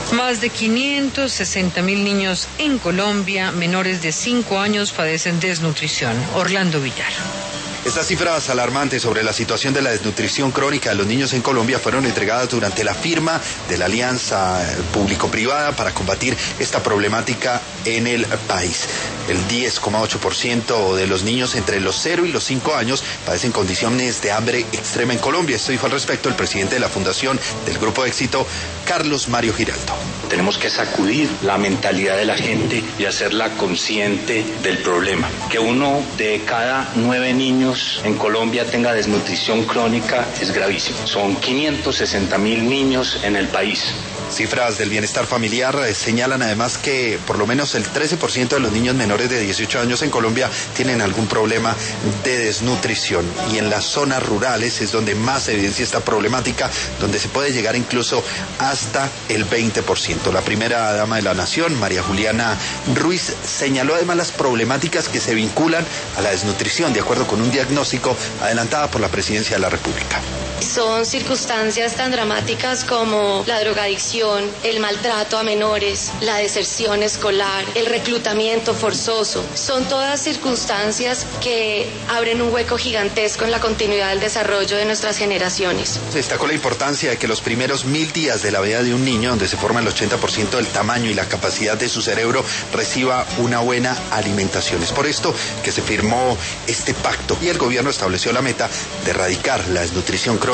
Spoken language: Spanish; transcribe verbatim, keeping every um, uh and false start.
Más de quinientos sesenta mil niños en Colombia menores de cinco años padecen desnutrición. Orlando Villar. Estas cifras alarmantes sobre la situación de la desnutrición crónica de los niños en Colombia fueron entregadas durante la firma de la Alianza Público-Privada para combatir esta problemática en el país. El diez coma ocho por ciento de los niños entre los cero y los cinco años padecen condiciones de hambre extrema en Colombia. Esto dijo al respecto el presidente de la Fundación del Grupo de Éxito, Carlos Mario Giraldo. Tenemos que sacudir la mentalidad de la gente y hacerla consciente del problema. Que uno de cada nueve niños en Colombia tenga desnutrición crónica es gravísimo. Son quinientos sesenta mil niños en el país. Cifras del bienestar familiar señalan además que por lo menos el trece por ciento de los niños menores de dieciocho años en Colombia tienen algún problema de desnutrición, y en las zonas rurales es donde más se evidencia esta problemática, donde se puede llegar incluso hasta el veinte por ciento. La primera dama de la nación, María Juliana Ruiz, señaló además las problemáticas que se vinculan a la desnutrición, de acuerdo con un diagnóstico adelantada por la Presidencia de la República. Son circunstancias tan dramáticas como la drogadicción, el maltrato a menores, la deserción escolar, el reclutamiento forzoso. Son todas circunstancias que abren un hueco gigantesco en la continuidad del desarrollo de nuestras generaciones. Se destacó la importancia de que los primeros mil días de la vida de un niño, donde se forma el ochenta por ciento del tamaño y la capacidad de su cerebro, reciba una buena alimentación. Es por esto que se firmó este pacto y el gobierno estableció la meta de erradicar la desnutrición crónica